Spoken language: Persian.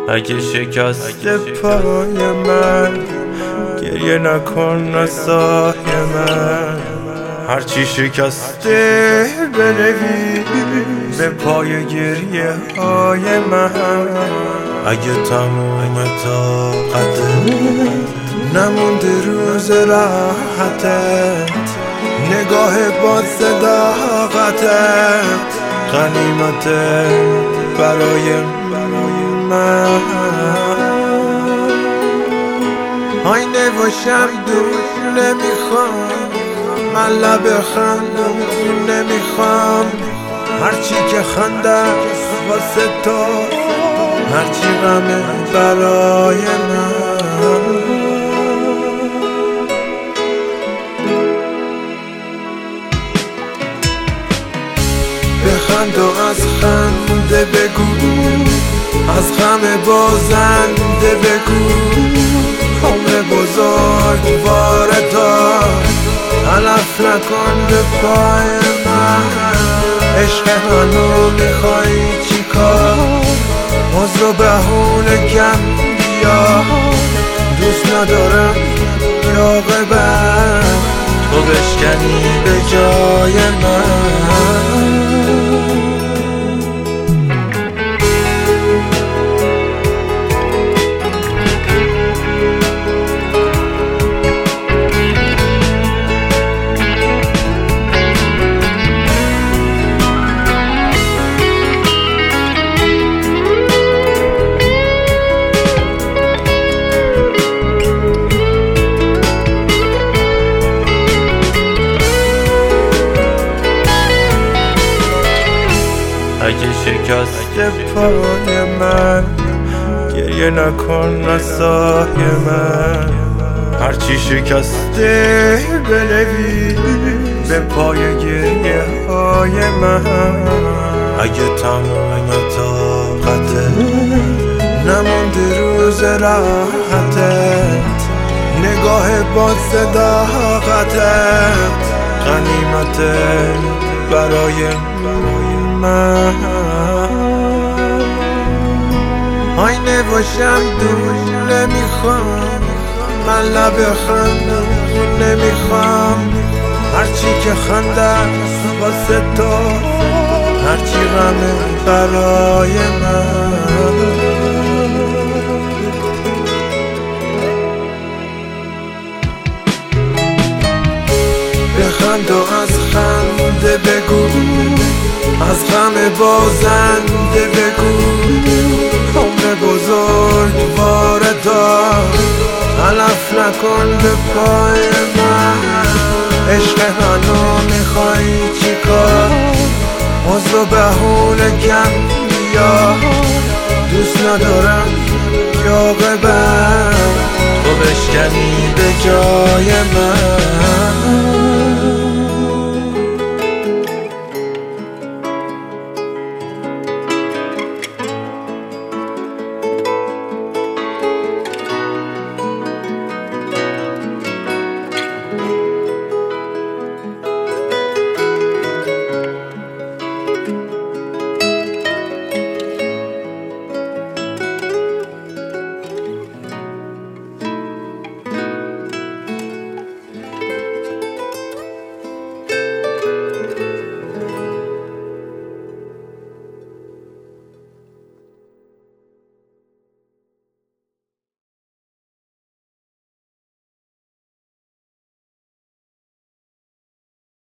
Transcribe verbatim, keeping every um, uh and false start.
اگه شکست پای من گریه نکن نسای من، هرچی شکسته بنویس به پای گریه های من. اگه تموم طاقتت نمونده روز راحتت، نگاه با صداقتت غنیمته برای من. آینه و شمدون نمیخوام، من لب خندون نمیخوام، هرچی که خنده است واسه تو، هرچی غمه برای من. بخند و از خنده بگو، از غم بازنده بگو، عمر بزرگ واردار علف نکن به پای من. عشق منو میخوای چی کار؟ عذر و بهونه کم بیا، دوست ندارم یا غیبت تو بشکنی به جای من. اگه شکست پای من گریه نکن نسای من، هرچی شکسته بنویس به پای گریه های من. اگه تمام طاقتت نمونده روز راحتت، نگاه با صداقتت غنیمته برای من. آینه و شمدون نمیخوام، من لب خندون نمیخوام، هرچی که خنده است واسه تو، هرچی غمه برای من. بخند و از خنده بگو، از غم بازنده بگو، عمر بزرگ واردار علف نکن به پای من. عشق منو میخوای چی کار؟ عذر و بهونه کم بیا، دوست ندارم یا غیبت تو بشکنی به جای من.